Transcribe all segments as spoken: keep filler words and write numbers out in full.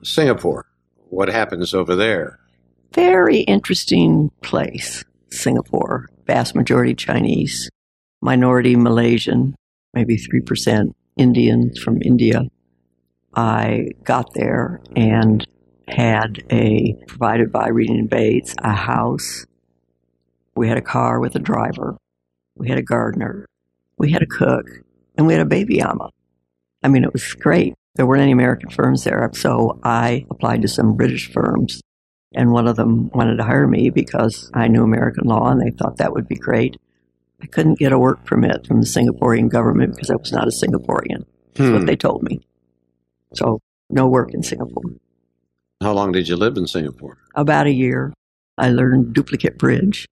Singapore. What happens over there? Very interesting place, Singapore. Vast majority Chinese, minority Malaysian, maybe three percent Indians from India. I got there and had a, provided by Reading and Bates, a house. We had a car with a driver. We had a gardener. We had a cook. And we had a baby ama. I mean, it was great. There weren't any American firms there. So I applied to some British firms. And one of them wanted to hire me because I knew American law and they thought that would be great. I couldn't get a work permit from the Singaporean government because I was not a Singaporean. That's hmm. what they told me. So no work in Singapore. How long did you live in Singapore? About a year. I learned duplicate bridge.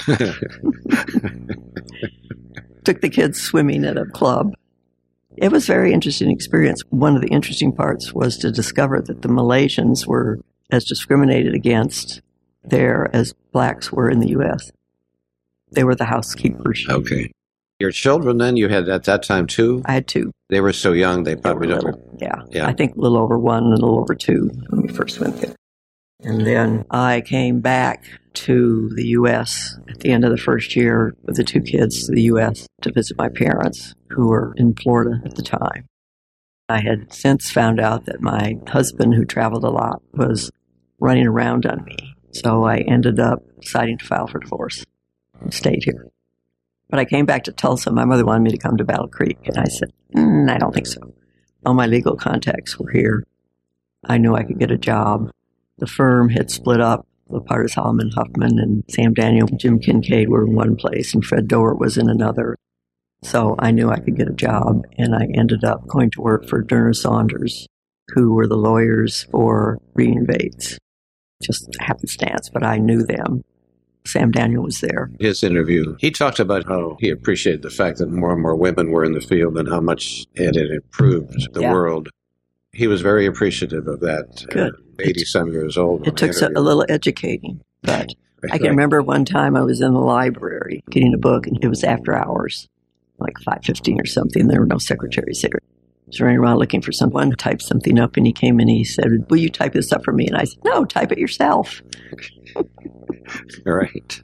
Took the kids swimming at a club. It was a very interesting experience. One of the interesting parts was to discover that the Malaysians were as discriminated against there as blacks were in the U S. They were the housekeepers. Okay. Your children then, you had at that time two? I had two. They were so young, they probably they never... Yeah. yeah. I think a little over one and a little over two when we first went there. And then I came back to the U S at the end of the first year with the two kids to the U S to visit my parents, who were in Florida at the time. I had since found out that my husband, who traveled a lot, was running around on me. So I ended up deciding to file for divorce and stayed here. But I came back to Tulsa. My mother wanted me to come to Battle Creek. And I said, mm, I don't think so. All my legal contacts were here. I knew I could get a job. The firm had split up. Lepartis, Holloman, Huffman, and Sam Daniel and Jim Kincaid were in one place, and Fred Doer was in another. So I knew I could get a job, and I ended up going to work for Derner Saunders, who were the lawyers for Reading and Bates. Just happenstance, but I knew them. Sam Daniel was there. His interview, he talked about how he appreciated the fact that more and more women were in the field and how much it had improved the yeah. world. He was very appreciative of that. Good. Uh, eighty-some years old. It took a little educating, but right, I can right. remember one time I was in the library getting a book, and it was after hours, like five fifteen or something. There were no secretaries there. I was running around looking for someone to type something up, and he came and he said, will you type this up for me? And I said, no, type it yourself. Right.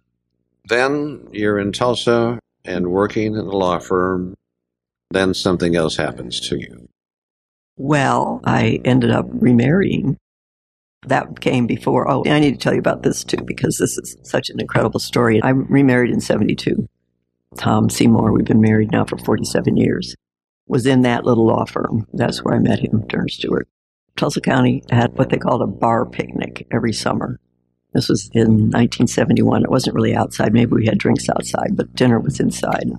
Then you're in Tulsa and working in a law firm. Then something else happens to you. Well, I ended up remarrying. That came before. Oh, I need to tell you about this, too, because this is such an incredible story. I remarried in seventy-two. Tom Seymour, we've been married now for forty-seven years, was in that little law firm. That's where I met him, Derner Stewart. Tulsa County had what they called a bar picnic every summer. This was in nineteen seventy-one. It wasn't really outside. Maybe we had drinks outside, but dinner was inside.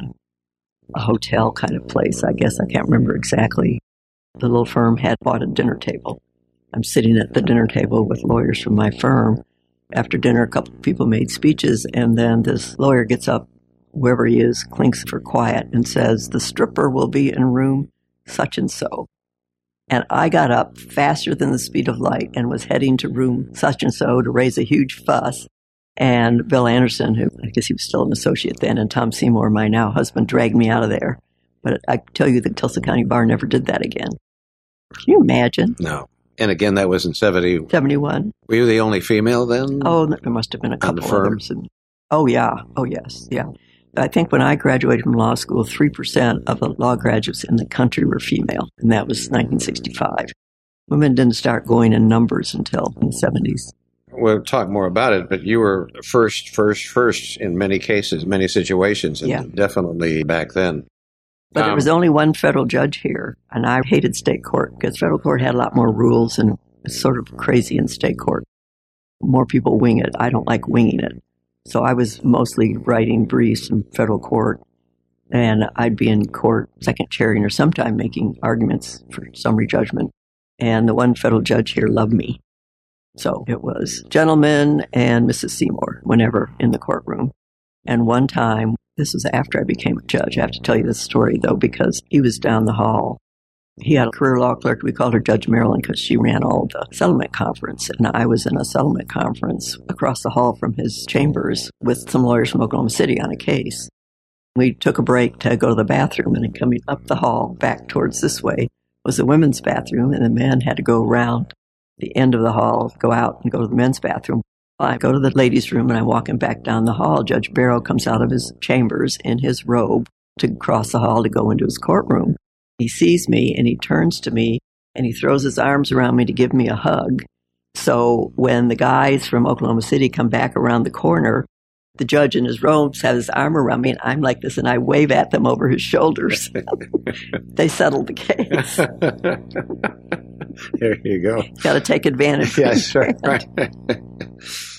A hotel kind of place, I guess. I can't remember exactly. The little firm had bought a dinner table. I'm sitting at the dinner table with lawyers from my firm. After dinner, a couple of people made speeches, and then this lawyer gets up, whoever he is, clinks for quiet, and says, the stripper will be in room such and so. And I got up faster than the speed of light and was heading to room such and so to raise a huge fuss. And Bill Anderson, who I guess he was still an associate then, and Tom Seymour, my now husband, dragged me out of there. But I tell you, the Tulsa County Bar never did that again. Can you imagine? No. And again, that was in seventy. seventy-one. Were you the only female then? Oh, there must have been a couple others. And, oh, yeah. Oh, yes. Yeah. I think when I graduated from law school, three percent of the law graduates in the country were female, and that was nineteen sixty-five. Women didn't start going in numbers until in the seventies. We'll talk more about it, but you were first, first, first in many cases, many situations, and yeah. definitely back then. But um, there was only one federal judge here, and I hated state court because federal court had a lot more rules, and it's sort of crazy in state court. More people wing it. I don't like winging it. So I was mostly writing briefs in federal court, and I'd be in court second chairing or sometime making arguments for summary judgment. And the one federal judge here loved me. So it was gentlemen and Missus Seymour whenever in the courtroom. And one time, this was after I became a judge. I have to tell you this story, though, because he was down the hall. He had a career law clerk. We called her Judge Marilyn because she ran all the settlement conference. And I was in a settlement conference across the hall from his chambers with some lawyers from Oklahoma City on a case. We took a break to go to the bathroom, and coming up the hall back towards this way was the women's bathroom, and the men had to go around the end of the hall, go out and go to the men's bathroom. I go to the ladies' room and I'm walking back down the hall. Judge Barrow comes out of his chambers in his robe to cross the hall to go into his courtroom. He sees me and he turns to me and he throws his arms around me to give me a hug. So when the guys from Oklahoma City come back around the corner, the judge in his robes has his arm around me and I'm like this and I wave at them over his shoulders. They settled the case. There you go. Got to take advantage. Yes, right.